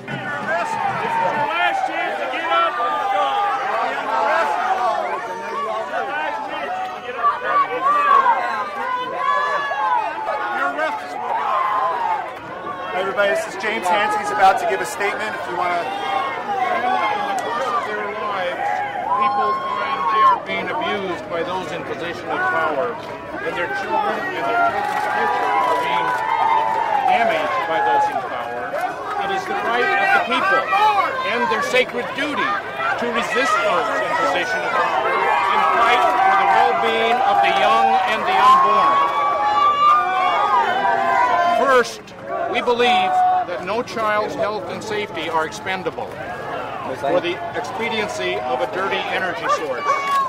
Everybody, this is James Hansen. He's about to give a statement. If you want to. Their lives, people find they are being abused by those in position of power, and their children and their children's future are being damaged by those in power. It is the right of the people and their sacred duty to resist those in position of power and fight for the well-being of the young and the unborn. First, we believe that no child's health and safety are expendable for the expediency of a dirty energy source.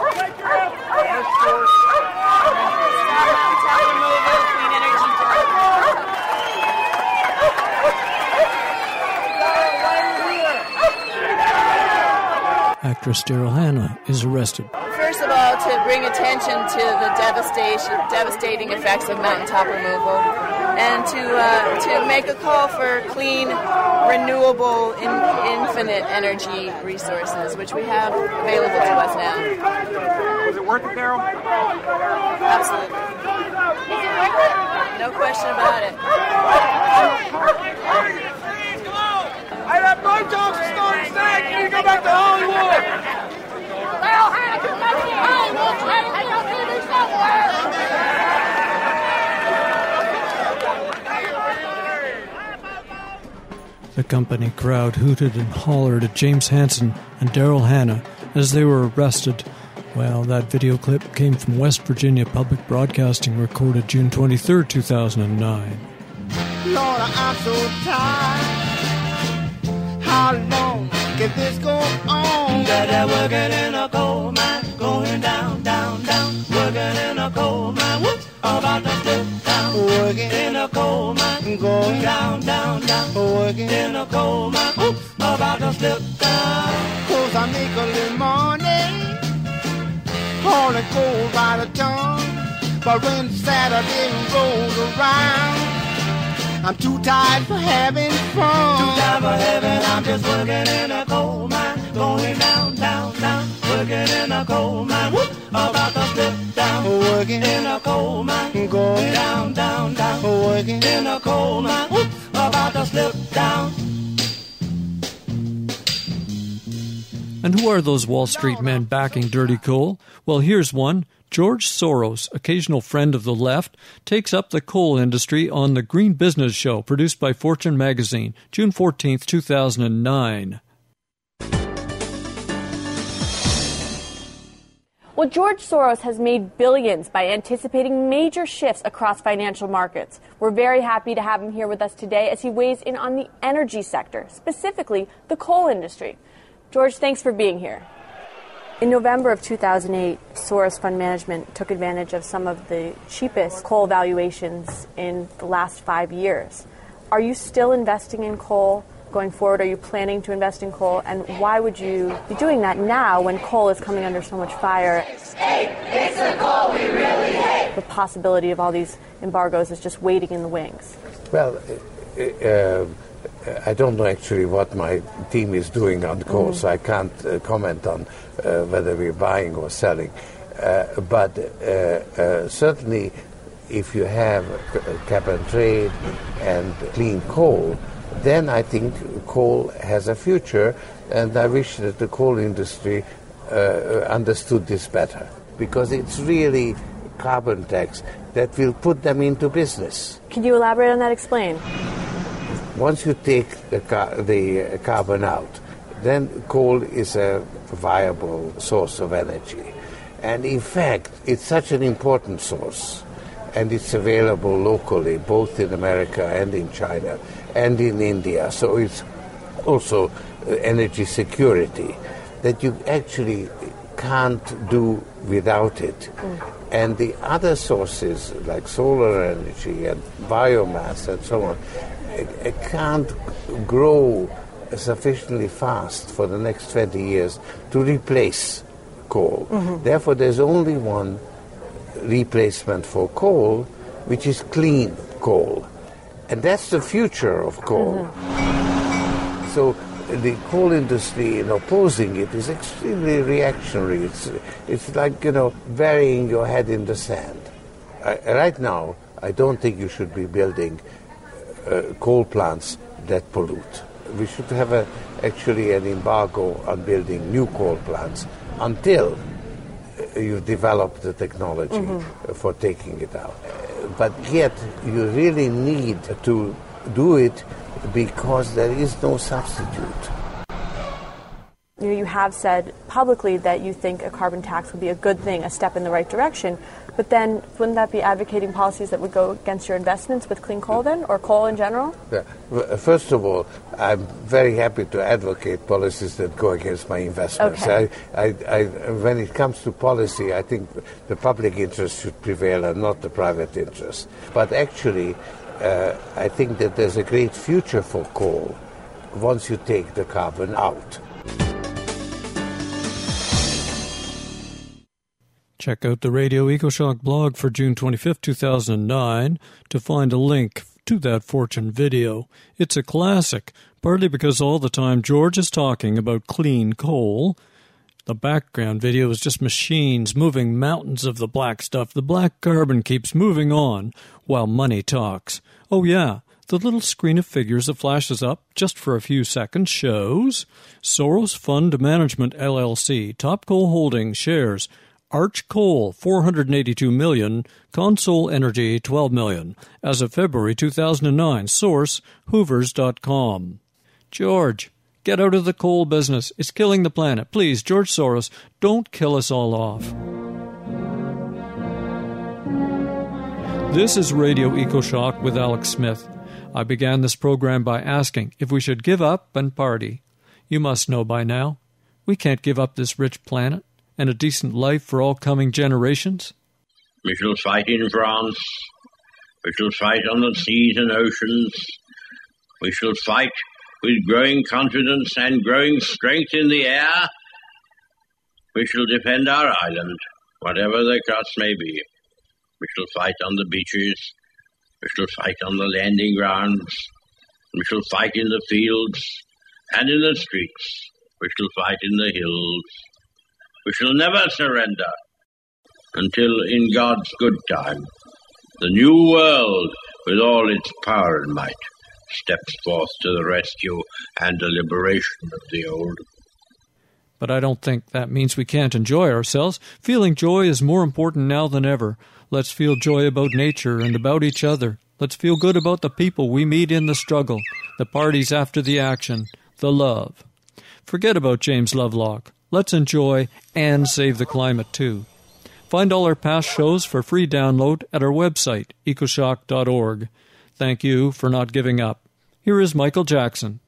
Actress Daryl Hannah is arrested. First of all, to bring attention to the devastating effects of mountaintop removal, and to make a call for clean, renewable, infinite energy resources, which we have available to us now. Was it worth it, Daryl? Absolutely. No question about it. Hey, that bird dogs are starting to snag. You need to go back to Hollywood. Well, hey, come back to Hollywood. Hey, y'all need to be somewhere. The company crowd hooted and hollered at James Hansen and Daryl Hannah as they were arrested. Well, that video clip came from West Virginia Public Broadcasting, recorded June 23, 2009. Lord, I'm so tired. How long can this go on? That they're working in a coal mine, going down, down, down. Working in a coal mine, whoops, about to slip down. Working in a coal mine, going down, down, down. Working in a coal mine, whoops, about to slip down. 'Cause I make a little money, hauling coal by the ton. But when Saturday rolls around, I'm too tired for having fun. Too tired for having, I'm just working in a coal mine, going down, down, down. Working in a coal mine, whoop, about to slip down. Working in a coal mine, going down, down, down. Working in a coal mine, whoop, about to slip down. And who are those Wall Street men backing dirty coal? Well, here's one. George Soros, occasional friend of the left, takes up the coal industry on the Green Business Show, produced by Fortune magazine, June 14, 2009. Well, George Soros has made billions by anticipating major shifts across financial markets. We're very happy to have him here with us today as he weighs in on the energy sector, specifically the coal industry. George, thanks for being here. In November of 2008, Soros Fund Management took advantage of some of the cheapest coal valuations in the last 5 years. Are you still investing in coal going forward? Are you planning to invest in coal? And why would you be doing that now when coal is coming under so much fire? It's the coal we really hate. The possibility of all these embargoes is just waiting in the wings? Well, I don't know actually what my team is doing on coal, so I can't comment on whether we're buying or selling. But certainly, if you have cap and trade and clean coal, then I think coal has a future, and I wish that the coal industry understood this better, because it's really carbon tax that will put them into business. Can you elaborate on that? Explain. Once you take the carbon out, then coal is a viable source of energy. And in fact, it's such an important source, and it's available locally, both in America and in China and in India. So it's also energy security that you actually can't do without it. And the other sources, like solar energy and biomass and so on, it can't grow sufficiently fast for the next 20 years to replace coal. Therefore, there's only one replacement for coal, which is clean coal. And that's the future of coal. So the coal industry, in opposing it, is extremely reactionary. It's like, burying your head in the sand. Right now, I don't think you should be building coal plants that pollute. We should have actually an embargo on building new coal plants until you've developed the technology for taking it out. But yet, you really need to do it because there is no substitute. You have said publicly that you think a carbon tax would be a good thing, a step in the right direction. But then, wouldn't that be advocating policies that would go against your investments with clean coal then, or coal in general? First of all, I'm very happy to advocate policies that go against my investments. Okay. When it comes to policy, I think the public interest should prevail and not the private interest. But actually, I think that there's a great future for coal once you take the carbon out. Check out the Radio EcoShock blog for June 25th, 2009 to find a link to that Fortune video. It's a classic, partly because all the time George is talking about clean coal. The background video is just machines moving mountains of the black stuff. The black carbon keeps moving on while money talks. Oh yeah, the little screen of figures that flashes up just for a few seconds shows Soros Fund Management LLC, Top Coal Holdings shares Arch Coal, $482 million, Consol Energy, $12 million. As of February 2009, source, hoovers.com. George, get out of the coal business. It's killing the planet. Please, George Soros, don't kill us all off. This is Radio EcoShock with Alex Smith. I began this program by asking if we should give up and party. You must know by now, we can't give up this rich planet and a decent life for all coming generations? We shall fight in France. We shall fight on the seas and oceans. We shall fight with growing confidence and growing strength in the air. We shall defend our island, whatever the cost may be. We shall fight on the beaches. We shall fight on the landing grounds. We shall fight in the fields and in the streets. We shall fight in the hills. We shall never surrender until, in God's good time, the new world, with all its power and might, steps forth to the rescue and the liberation of the old. But I don't think that means we can't enjoy ourselves. Feeling joy is more important now than ever. Let's feel joy about nature and about each other. Let's feel good about the people we meet in the struggle, the parties after the action, the love. Forget about James Lovelock. Let's enjoy and save the climate, too. Find all our past shows for free download at our website, ecoshock.org. Thank you for not giving up. Here is Michael Jackson.